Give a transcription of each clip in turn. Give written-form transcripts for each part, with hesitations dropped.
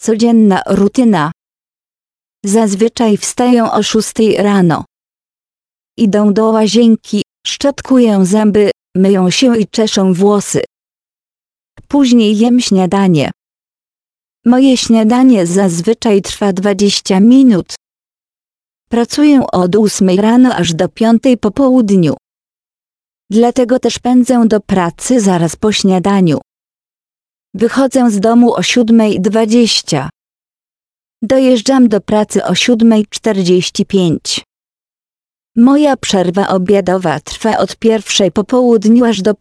Codzienna rutyna. Zazwyczaj wstają o 6 rano. Idą do łazienki, szczotkują zęby, myją się i czeszą włosy. Później jem śniadanie. Moje śniadanie zazwyczaj trwa 20 minut. Pracuję od 8 rano aż do 5 po południu. Dlatego też pędzę do pracy zaraz po śniadaniu. Wychodzę z domu o 7:20. Dojeżdżam do pracy o 7:45. Moja przerwa obiadowa trwa od 1 po południu aż do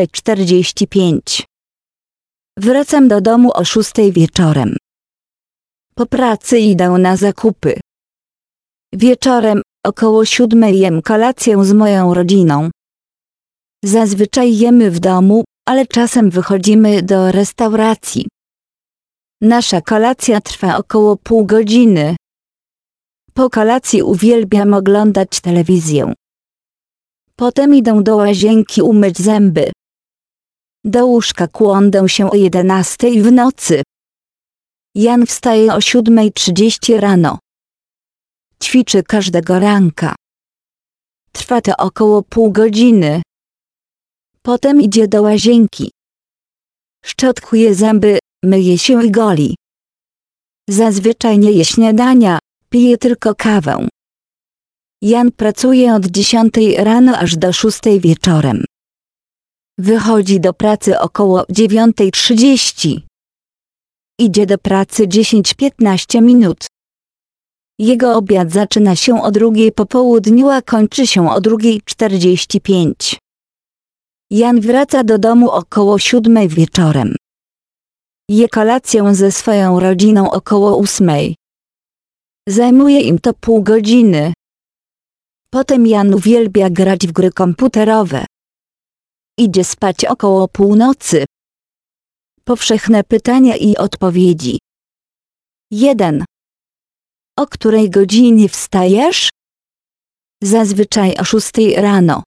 1:45. Wracam do domu o 6 wieczorem. Po pracy idę na zakupy. Wieczorem, około 7 jem kolację z moją rodziną. Zazwyczaj jemy w domu, ale czasem wychodzimy do restauracji. Nasza kolacja trwa około pół godziny. Po kolacji uwielbiam oglądać telewizję. Potem idę do łazienki umyć zęby. Do łóżka kładę się o 11 w nocy. Jan wstaje o 7:30 rano. Ćwiczy każdego ranka. Trwa to około pół godziny. Potem idzie do łazienki. Szczotkuje zęby, myje się i goli. Zazwyczaj nie je śniadania, pije tylko kawę. Jan pracuje od 10 rano aż do 6 wieczorem. Wychodzi do pracy około 9:30. Idzie do pracy 10-15 minut. Jego obiad zaczyna się o 2 po południu, a kończy się o 2:45. Jan wraca do domu około 7 wieczorem. Je kolację ze swoją rodziną około 8. Zajmuje im to pół godziny. Potem Jan uwielbia grać w gry komputerowe. Idzie spać około północy. Powszechne pytania i odpowiedzi. 1. O której godzinie wstajesz? Zazwyczaj o 6 rano.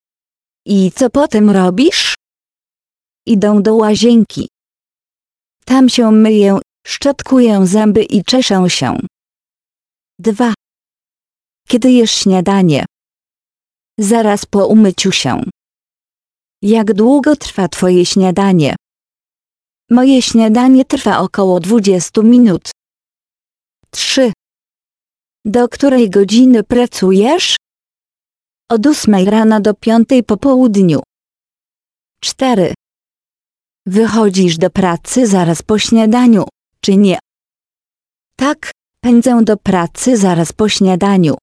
I co potem robisz? Idę do łazienki. Tam się myję, szczotkuję zęby i czeszę się. 2. Kiedy jesz śniadanie? Zaraz po umyciu się. Jak długo trwa twoje śniadanie? Moje śniadanie trwa około 20 minut. 3. Do której godziny pracujesz? Od 8 rana do 5 po południu. 4. Wychodzisz do pracy zaraz po śniadaniu, czy nie? Tak, pędzę do pracy zaraz po śniadaniu.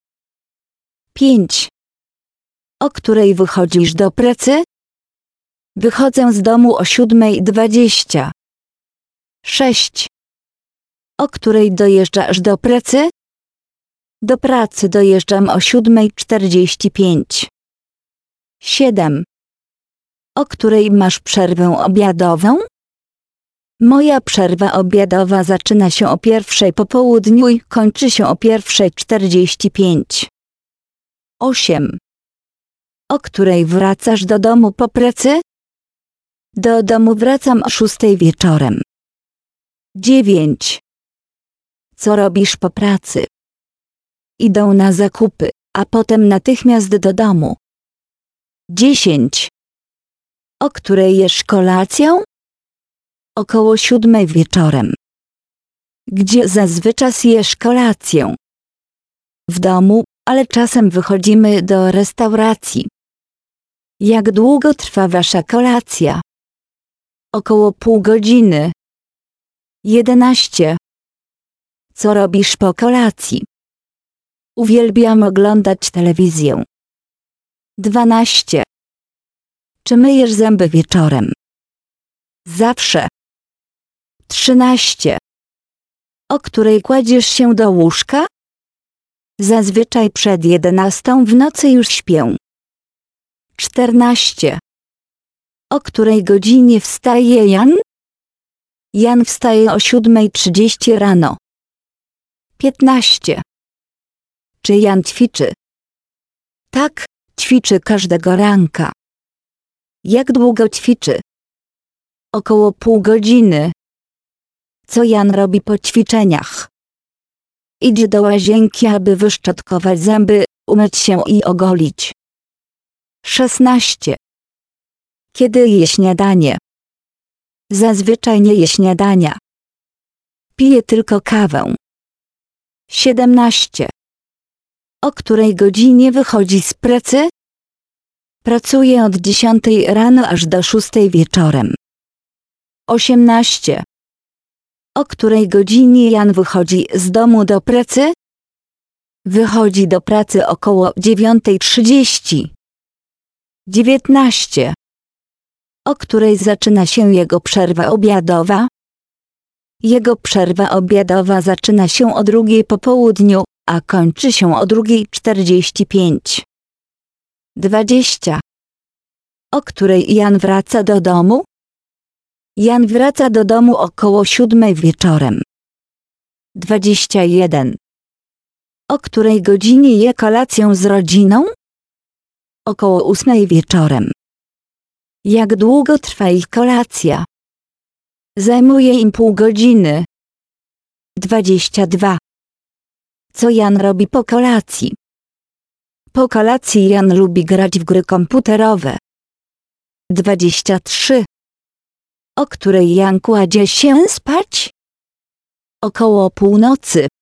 5. O której wychodzisz do pracy? Wychodzę z domu o 7:20. 6. O której dojeżdżasz do pracy? Do pracy dojeżdżam o 7:45. 7. O której masz przerwę obiadową? Moja przerwa obiadowa zaczyna się o 1 po południu i kończy się o 1:45. 8. O której wracasz do domu po pracy? Do domu wracam o 6 wieczorem. 9. Co robisz po pracy? Idę na zakupy, a potem natychmiast do domu. 10. O której jesz kolację? Około 7 wieczorem. Gdzie zazwyczaj jesz kolację? W domu, ale czasem wychodzimy do restauracji. Jak długo trwa wasza kolacja? Około pół godziny. 11. Co robisz po kolacji? Uwielbiam oglądać telewizję. 12. Czy myjesz zęby wieczorem? Zawsze. 13. O której kładziesz się do łóżka? Zazwyczaj przed 11 w nocy już śpię. 14. O której godzinie wstaje Jan? Jan wstaje o 7:30 rano. 15. Czy Jan ćwiczy? Tak, ćwiczy każdego ranka. Jak długo ćwiczy? Około pół godziny. Co Jan robi po ćwiczeniach? Idzie do łazienki, aby wyszczotkować zęby, umyć się i ogolić. 16. Kiedy je śniadanie? Zazwyczaj nie je śniadania. Pije tylko kawę. 17. O której godzinie wychodzi z pracy? Pracuje od 10 rano aż do 6 wieczorem. 18. O której godzinie Jan wychodzi z domu do pracy? Wychodzi do pracy około 9:30. 19. O której zaczyna się jego przerwa obiadowa? Jego przerwa obiadowa zaczyna się o 2 po południu, a kończy się o 2:45. 20. O której Jan wraca do domu? Jan wraca do domu około 7 wieczorem. 21. O której godzinie je kolację z rodziną? Około 8 wieczorem. Jak długo trwa ich kolacja? Zajmuje im pół godziny. 22. Co Jan robi po kolacji? Po kolacji Jan lubi grać w gry komputerowe. 23. O której Jan kładzie się spać? Około północy.